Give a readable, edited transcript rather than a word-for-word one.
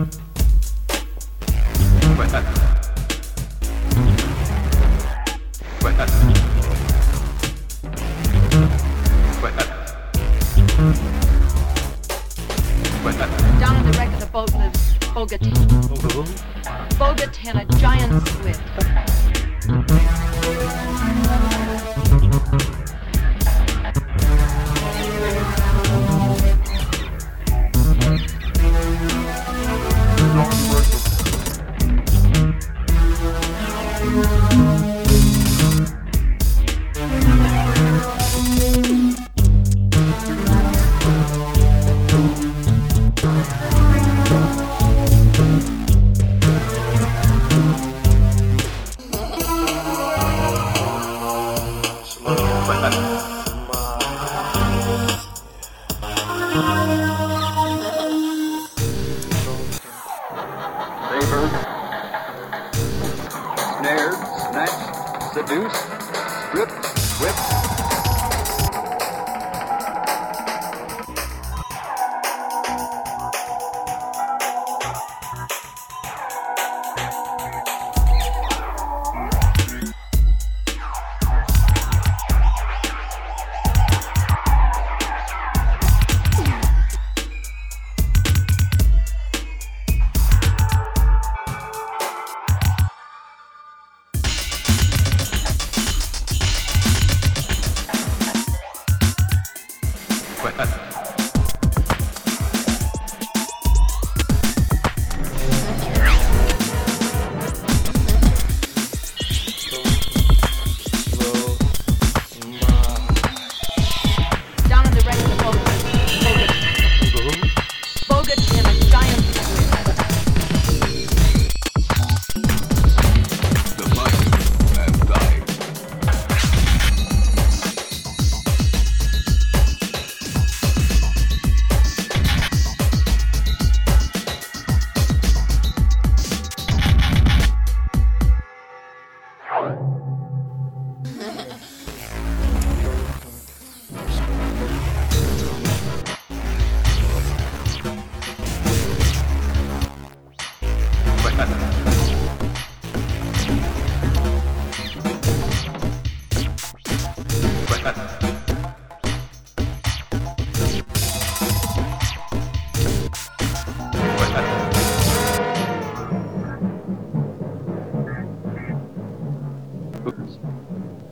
Down on the wreck of the boat lives Bogut. Bogut and a giant squid. Favored, snared, snatched, seduced, stripped, whipped. Down on the wreck of the boat lives Bogut. Bogut and a giant squid. The mice have died. But